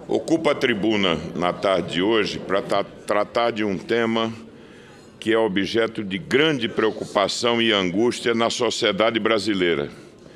Ocupo a tribuna na tarde de hoje para tratar de um tema que é objeto de grande preocupação e angústia na sociedade brasileira: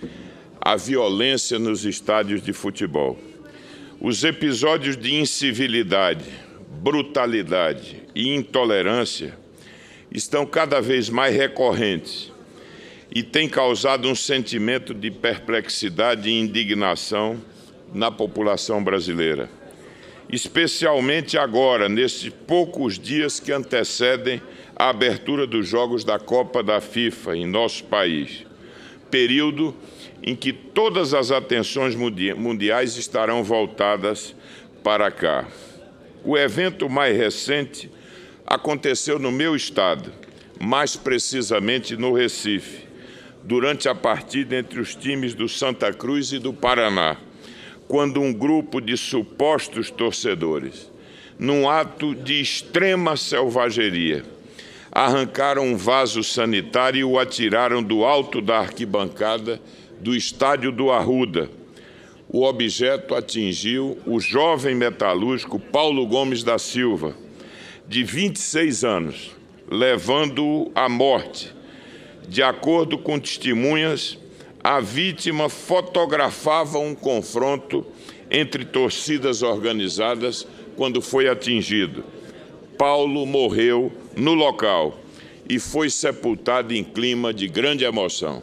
a violência nos estádios de futebol. Os episódios de incivilidade, brutalidade e intolerância estão cada vez mais recorrentes e têm causado um sentimento de perplexidade e indignação na população brasileira, especialmente agora, nesses poucos dias que antecedem a abertura dos Jogos da Copa da FIFA em nosso país, período em que todas as atenções mundiais estarão voltadas para cá. O evento mais recente aconteceu no meu estado, mais precisamente no Recife, durante a partida entre os times do Santa Cruz e do Paraná, quando um grupo de supostos torcedores, num ato de extrema selvageria, arrancaram um vaso sanitário e o atiraram do alto da arquibancada do estádio do Arruda. O objeto atingiu o jovem metalúrgico Paulo Gomes da Silva, de 26 anos, levando-o à morte. De acordo com testemunhas, a vítima fotografava um confronto entre torcidas organizadas quando foi atingido. Paulo morreu no local e foi sepultado em clima de grande emoção.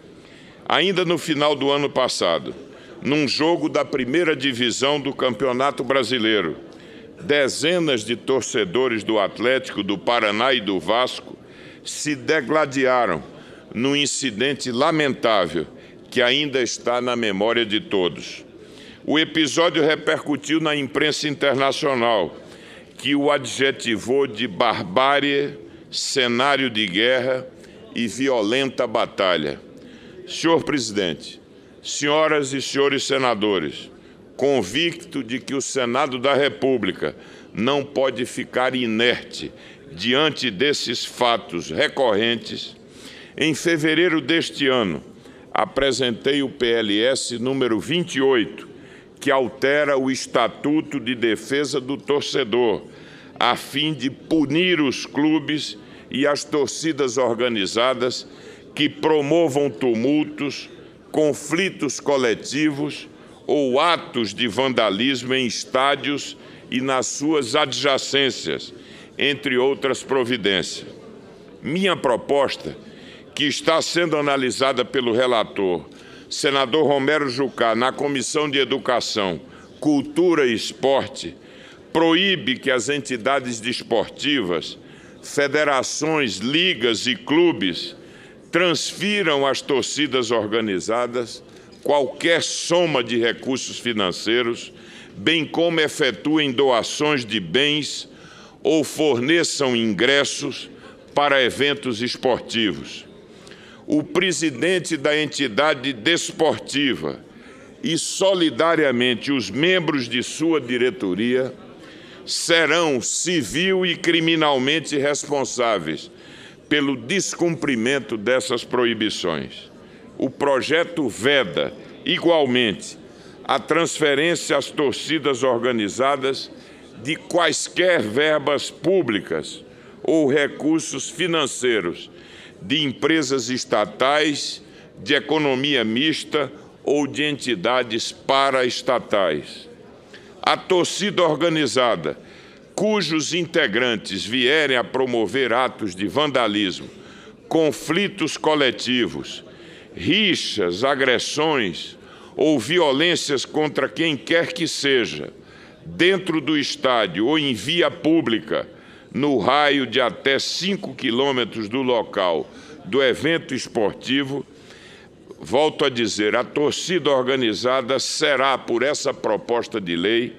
Ainda no final do ano passado, num jogo da primeira divisão do Campeonato Brasileiro, dezenas de torcedores do Atlético, do Paraná e do Vasco se degladiaram num incidente lamentável que ainda está na memória de todos. O episódio repercutiu na imprensa internacional, que o adjetivou de barbárie, cenário de guerra e violenta batalha. Senhor presidente, senhoras e senhores senadores, convicto de que o Senado da República não pode ficar inerte diante desses fatos recorrentes, em fevereiro deste ano, apresentei o PLS número 28, que altera o Estatuto de Defesa do Torcedor, a fim de punir os clubes e as torcidas organizadas que promovam tumultos, conflitos coletivos ou atos de vandalismo em estádios e nas suas adjacências, entre outras providências. Minha proposta, que está sendo analisada pelo relator, senador Romero Jucá, na Comissão de Educação, Cultura e Esporte, proíbe que as entidades desportivas, federações, ligas e clubes transfiram às torcidas organizadas qualquer soma de recursos financeiros, bem como efetuem doações de bens ou forneçam ingressos para eventos esportivos. O presidente da entidade desportiva e, solidariamente, os membros de sua diretoria serão civil e criminalmente responsáveis pelo descumprimento dessas proibições. O projeto veda, igualmente, a transferência às torcidas organizadas de quaisquer verbas públicas ou recursos financeiros de empresas estatais, de economia mista ou de entidades paraestatais. A torcida organizada, cujos integrantes vierem a promover atos de vandalismo, conflitos coletivos, rixas, agressões ou violências contra quem quer que seja, dentro do estádio ou em via pública, no raio de até 5 quilômetros do local do evento esportivo, volto a dizer, a torcida organizada será, por essa proposta de lei,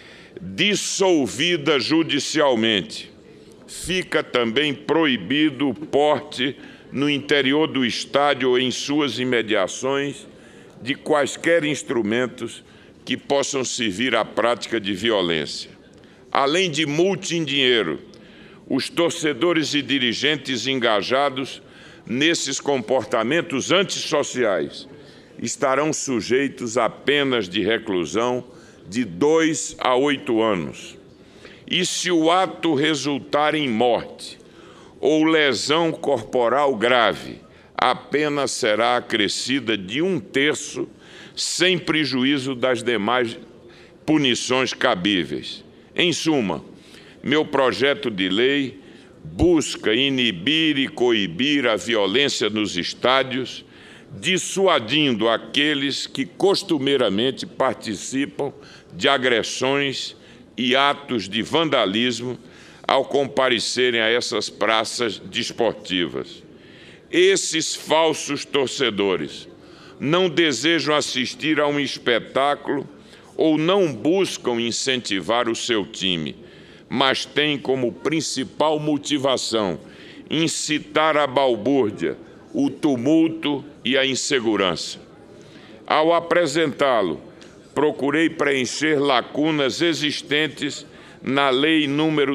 dissolvida judicialmente. Fica também proibido o porte no interior do estádio ou em suas imediações de quaisquer instrumentos que possam servir à prática de violência. Além de multa em dinheiro, os torcedores e dirigentes engajados nesses comportamentos antissociais estarão sujeitos a penas de reclusão de 2 a 8 anos. E se o ato resultar em morte ou lesão corporal grave, a pena será acrescida de 1/3, sem prejuízo das demais punições cabíveis. Em suma, meu projeto de lei busca inibir e coibir a violência nos estádios, dissuadindo aqueles que costumeiramente participam de agressões e atos de vandalismo ao comparecerem a essas praças desportivas. Esses falsos torcedores não desejam assistir a um espetáculo ou não buscam incentivar o seu time, mas têm como principal motivação incitar a balbúrdia, o tumulto e a insegurança. Ao apresentá-lo, procurei preencher lacunas existentes na Lei nº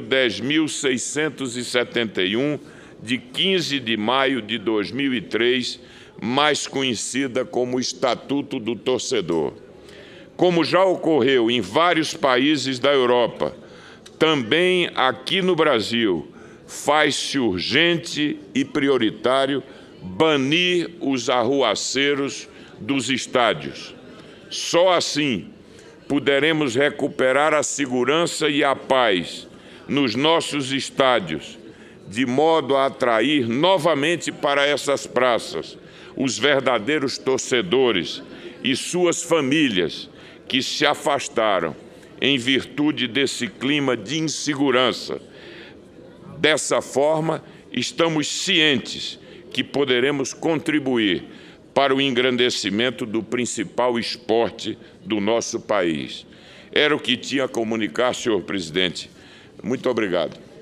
10.671, de 15 de maio de 2003, mais conhecida como Estatuto do Torcedor. Como já ocorreu em vários países da Europa, também aqui no Brasil, faz-se urgente e prioritário banir os arruaceiros dos estádios. Só assim poderemos recuperar a segurança e a paz nos nossos estádios, de modo a atrair novamente para essas praças os verdadeiros torcedores e suas famílias que se afastaram em virtude desse clima de insegurança. Dessa forma, estamos cientes que poderemos contribuir para o engrandecimento do principal esporte do nosso país. Era o que tinha a comunicar, senhor presidente. Muito obrigado.